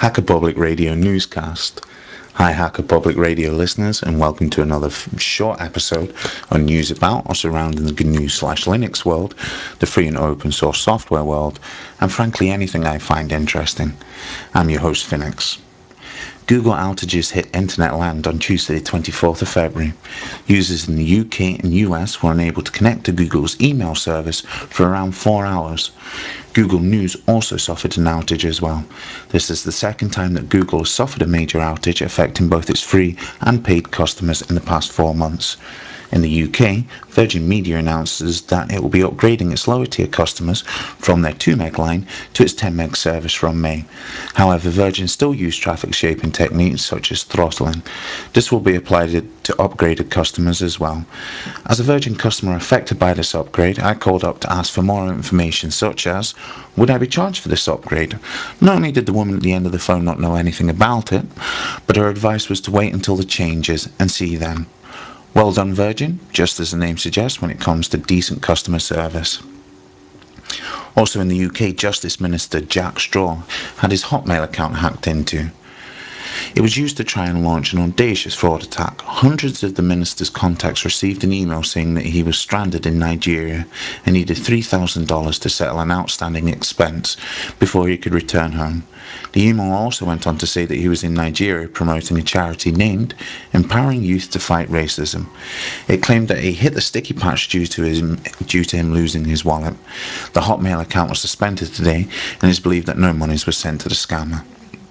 Hacker Public Radio newscast. Hi, Hacker Public Radio listeners, and welcome to another short episode on news about or surrounding the GNU/Linux world, the free and open source software world, and frankly anything I find interesting. I'm your host, Phoenix. Google outages hit internet land on Tuesday, 24th of February. Users in the UK and US were unable to connect to Google's email service for around 4 hours. Google News also suffered an outage as well. This is the second time that Google has suffered a major outage affecting both its free and paid customers in the past 4 months. In the UK, Virgin Media announces that it will be upgrading its lower tier customers from their 2 meg line to its 10 meg service from May. However, Virgin still use traffic shaping techniques such as throttling. This will be applied to upgraded customers as well. As a Virgin customer affected by this upgrade, I called up to ask for more information such as, would I be charged for this upgrade? Not only did the woman at the end of the phone not know anything about it, but her advice was to wait until the changes and see then. Well done, Virgin, just as the name suggests when it comes to decent customer service. Also in the UK, Justice Minister Jack Straw had his Hotmail account hacked into. It was used to try and launch an audacious fraud attack. Hundreds of the minister's contacts received an email saying that he was stranded in Nigeria and needed $3,000 to settle an outstanding expense before he could return home. The email also went on to say that he was in Nigeria promoting a charity named Empowering Youth to Fight Racism. It claimed that he hit the sticky patch due to him losing his wallet. The Hotmail account was suspended today and it is believed that no monies were sent to the scammer.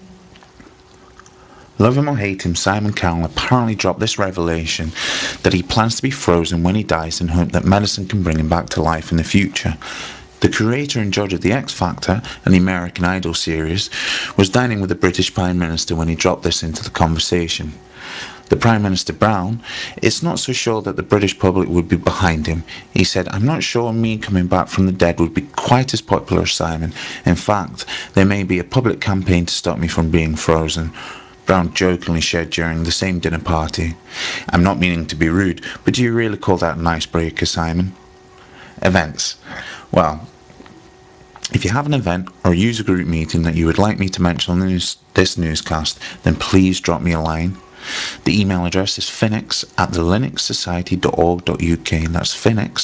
Love him or hate him, Simon Cowell apparently dropped this revelation that he plans to be frozen when he dies in hope that medicine can bring him back to life in the future. The creator and judge of The X Factor and the American Idol series was dining with the British Prime Minister when he dropped this into the conversation. The Prime Minister Brown is not so sure that the British public would be behind him. He said, I'm not sure me coming back from the dead would be quite as popular as Simon. In fact, there may be a public campaign to stop me from being frozen. Brown jokingly shared during the same dinner party. I'm not meaning to be rude, but do you really call that an icebreaker, Simon? Events. Well, if you have an event or a user group meeting that you would like me to mention on this newscast, then please drop me a line. The email address is phoenix@thelinuxsociety.org.uk. That's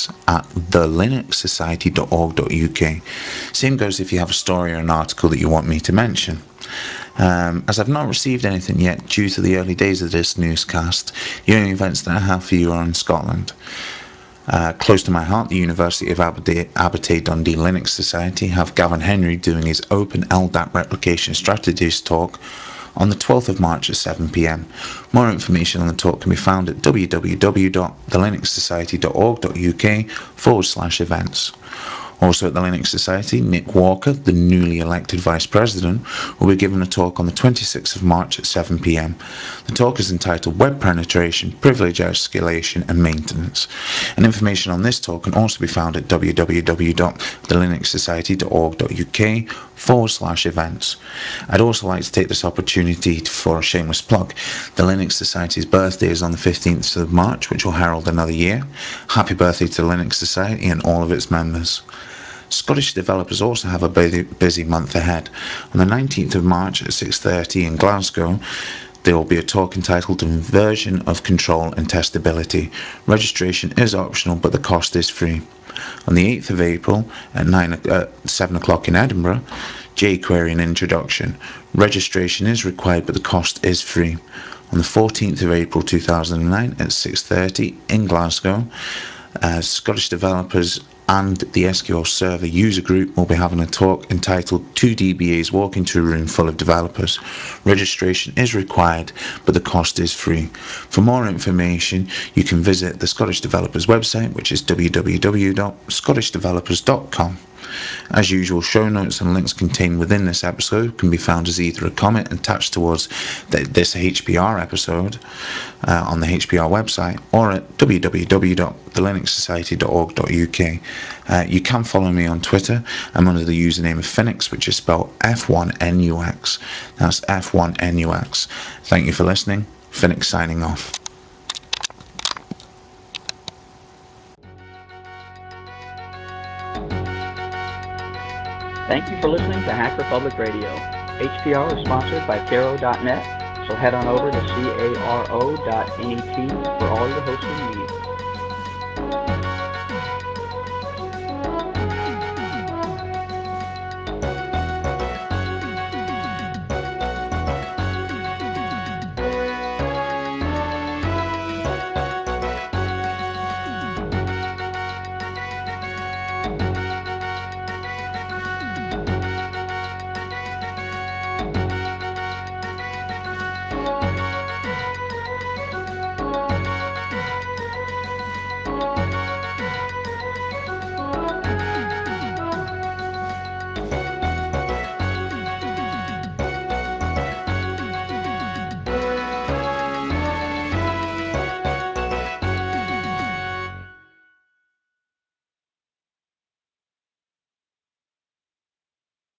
phoenix@thelinuxsociety.org.uk. Same goes if you have a story or an article that you want me to mention. As I've not received anything yet due to the early days of this newscast, the only events that I have for you are in Scotland. Close to my heart, the University of Aberdeen Dundee Linux Society have Gavin Henry doing his Open LDAP Replication Strategies talk on the 12th of March at 7 p.m. More information on the talk can be found at www.thelinuxsociety.org.uk/events. Also at the Linux Society, Nick Walker, the newly elected Vice President, will be giving a talk on the 26th of March at 7 p.m. The talk is entitled Web Penetration, Privilege Escalation and Maintenance. And information on this talk can also be found at www.thelinuxsociety.org.uk/events. I'd also like to take this opportunity for a shameless plug. The Linux Society's birthday is on the 15th of March, which will herald another year. Happy birthday to the Linux Society and all of its members. Scottish developers also have a busy month ahead. On the 19th of March at 6:30 in Glasgow, there will be a talk entitled Inversion of Control and Testability. Registration is optional, but the cost is free. On the 8th of April at 7 o'clock in Edinburgh, jQuery and Introduction. Registration is required, but the cost is free. On the 14th of April 2009 at 6:30 in Glasgow, Scottish developers and the SQL Server user group will be having a talk entitled 2DBAs Walk into a Room Full of Developers. Registration is required, but the cost is free. For more information, you can visit the Scottish Developers website, which is www.scottishdevelopers.com. As usual, show notes and links contained within this episode can be found as either a comment attached towards this HPR episode on the HPR website or at www.thelinuxsociety.org.uk. You can follow me on Twitter. I'm under the username of Phoenix, which is spelled F1NUX. That's F1NUX. Thank you for listening. Phoenix signing off. Thank you for listening to Hacker Public Radio. HPR is sponsored by Caro.net, so head on over to caro.net for all your hosting needs.